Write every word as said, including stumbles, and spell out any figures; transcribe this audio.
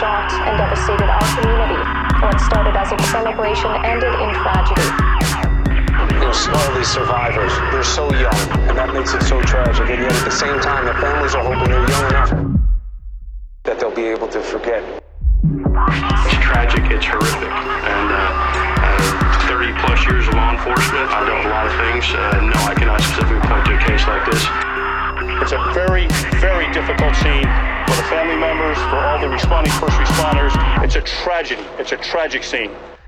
shocked and devastated our community. What started as a celebration ended in tragedy. You know, all these survivors, they're so young, and that makes it so tragic. And yet at the same time, their families are hoping they're young enough that they'll be able to forget. It's tragic, it's horrific, and uh, uh, thirty plus years of law enforcement, I know a lot of things. Uh, no, I cannot specifically point to a case like this. It's a very, very difficult scene for the family members, for all the responding first responders. It's a tragedy. It's a tragic scene.